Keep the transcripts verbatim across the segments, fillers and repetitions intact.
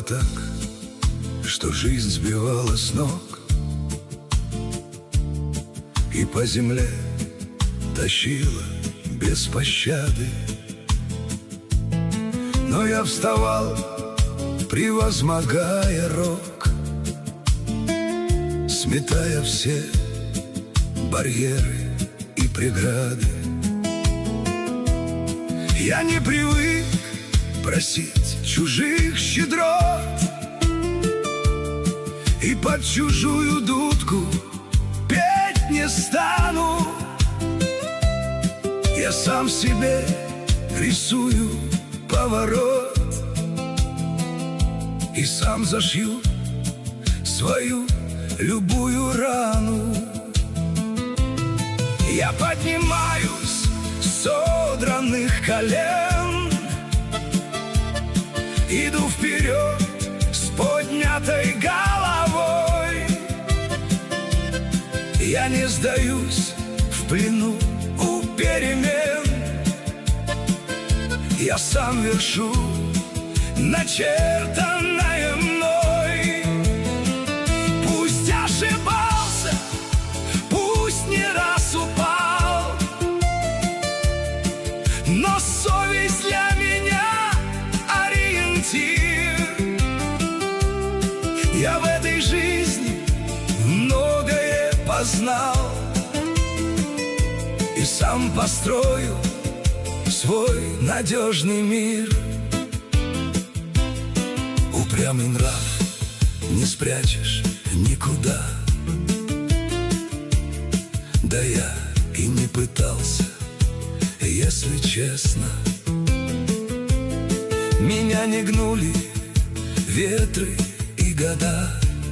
так, что жизнь сбивала с ног и по земле тащила без пощады. Но я вставал, превозмогая рок, сметая все барьеры и преграды. Я не привык просить чужих щедрот и под чужую дудку петь не стану. Я сам себе рисую поворот и сам зашью свою любую рану. Я поднимаюсь с содранных колен, иду вперед с поднятой головой. Я не сдаюсь в плену у перемен, я сам вершу начертанное мной. Пусть ошибался, пусть не раз упал, но совесть для меня ориентир. Я в этой жизни многое познал и сам построю свой надежный мир. Упрямый нрав не спрячешь никуда, да я и не пытался, если честно. Меня не гнули ветры и года,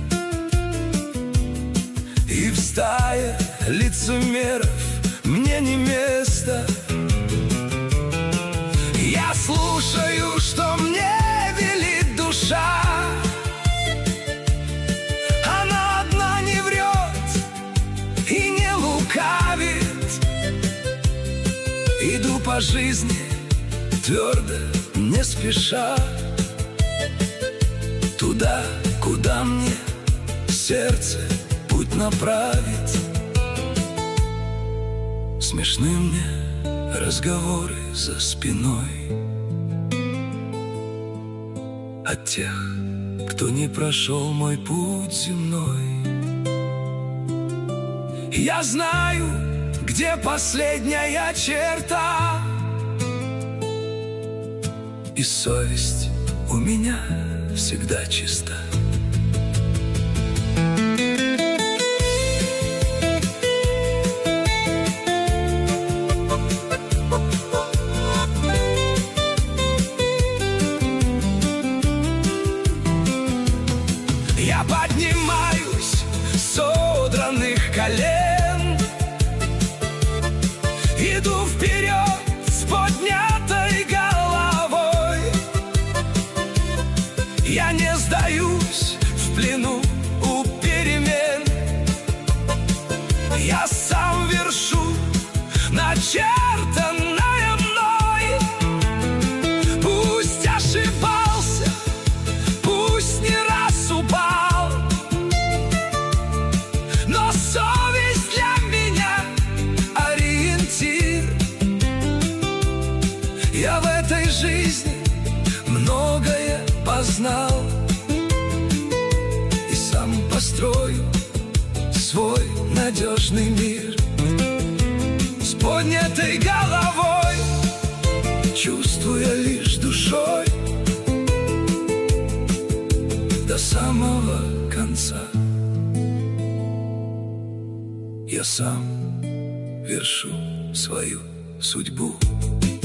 и в стае лицемеров мне не место. Я слушаю, что мне велит душа, она одна не врет и не лукавит. Иду по жизни твердо, не спеша, туда, куда мне сердце путь направит. Смешны мне разговоры за спиной от тех, кто не прошел мой путь земной. Я знаю, где последняя черта, и совесть у меня всегда чиста. Я поднимаюсь с содранных колен, иду вперед с поднятой головой. Я не сдаюсь в плену у перемен, я сам вершу начертанное мной. Пусть ошибался, пусть не раз упал, но совесть для меня ориентир. Я в этой жизни многое познал и сам построю свой надежный мир. С поднятой головой, чувствуя лишь душой, до самого конца я сам вершу свою судьбу.